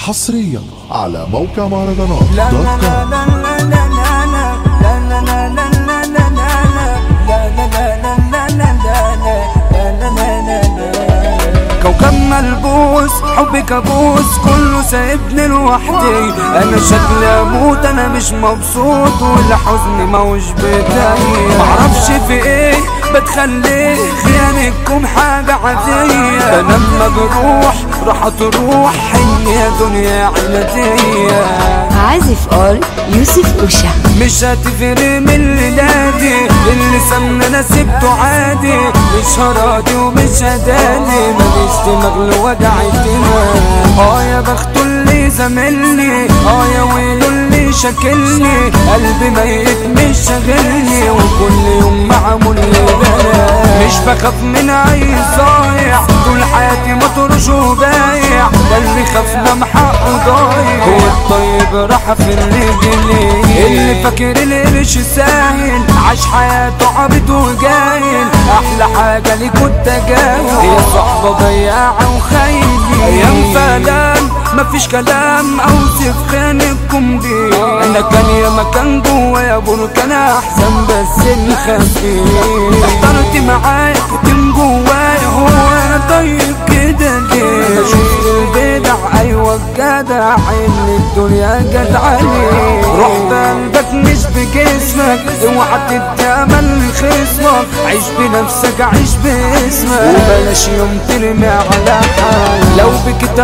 حصريا على موقع مهرجانات دوت كوم. كوكب ملبوس حبي كابوس كله سايبني لوحدي، انا شكلي اموت انا مش مبسوط والحزن موش بداية، معرفش في ايه بتخليه خيانتكم حاجة عادية، ده لما بروح راح تروح حن يا دنيا عنادية. عازف قال يوسف أوشا مش هتفرق من الليلادي اللي سمنا انا سبته عادي، مش هراضي ومش هداني ماليش دماغ لوجعتنا. يا بخته اللي زملني، يا ويله اللي شاكلني، قلبي ميت مش شاغلني وكل يوم معمول لي بلا. مش بخاف من اي صايع طول حياتي مطرش وبايع، ده اللي خافنا محقه ضايع، هو الطيب راح في الرجلين. اللي فاكر القرش ساهل عاش حياته عبيط وجاهل، احلى حاجه ليك التجاهل، هي صحبه ضياعه وخاينه. ايام فلان مفيش كلام اوصف خانقكم بيه، انا كان يا مكان جوايا بركان احسن بس الخفيف. احترت معاك كان جوايا هو انا طيب كده ليه، بشوف البدع ايوه الجدع اللي الدنيا جت عليه. رحت قلبك مش بجسمك اوعى تدي امل لخصمك، عيش بنفسك عيش باسمك وبلاش يوم ترمي على حالك. لو بكيت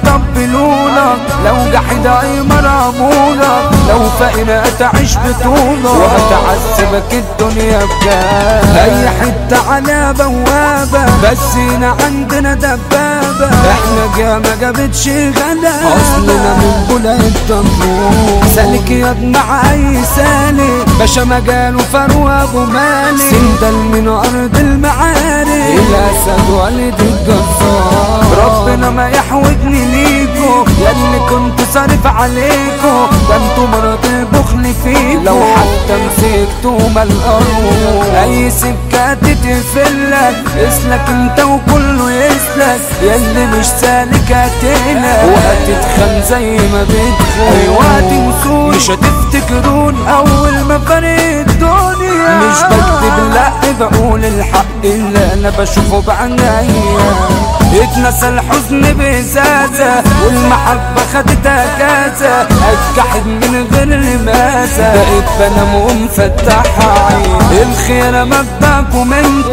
هيطبلولك، لو جحد هيمرمولك، لو فقنا هتعيش بطولك وهتعذبك الدنيا بجد. اي حته على بوابه بس هنا عندنا دبابه، احنا جا جابتش غلا اصلنا من بلاد الدمور. سالك ياض مع اي سالك باشا مجاله فاروق ابو مالك، سندل من ارض المعارك الاسد والد الجزار. ربنا ما يحوجني ليكو ياللي كنت صارف عليكو، ده انتو مرض البخل فيكو لو حتى مسكتوا مالقروب. اي سكه تتقفلك اسلك انت وكله يسلك، ياللي مش سالك هتقلق وهتتخن زي ما بتخون. ايوه تنسون مش هتفتكرون اول ما فرق الدنيا، مش بكتب لا بقول الحق اللي انا بشوفه بعناية. اتنسى الحزن بإزازة والمحبة خدت اجازة، اتجحد من غير لمازة بقيت بنام ومفتح عين. الخير مبداكم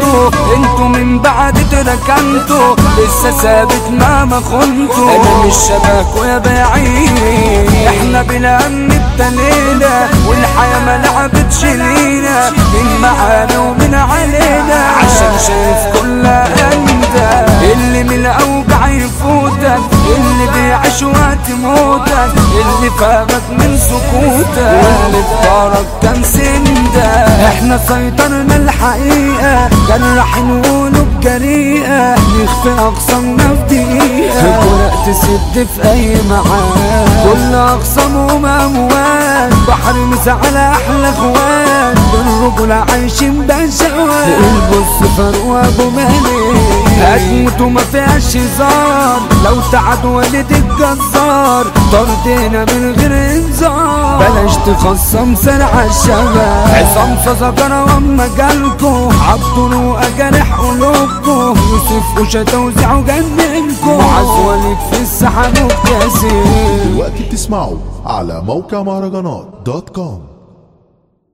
انتوا من بعد تركنتوا، لسه ثابت مهما خنتوا، انا مش شبهكوا يا بعيد. احنا بلا امن ابتلينا والحياة ما لعبتش لينا، من معانا ومن علينا عشان شايف كل أندى. اللي من الأوجع يفوتك، اللي بيعيش وقت موتك، اللي فاهمك من سكوتك واللي بدارك كان سندك. احنا سيطرنا الحقيقة جرحين وقلوب جريئة، نخفي أقسامنا في دقيقة ورق تسد في أي معاد. كل أقسامهم أموات بحر مسا على أحلى اخوات، بالرجولة عايشين بشوات. البص فاروق أبو مالك هتموت وما فيهاش هزار، لو تعد والد الجزار طردنا من غير انذار. بلاش تخصم سرع الشباب عصام فزجرة وما جالكو، عبدو جارح قلوبكو، يوسف أوشا توزيعه جننكو، معز وليد في الساحة مبتسم. دلوقتي بتسمعوا على موقع مهرجانات دوت كوم.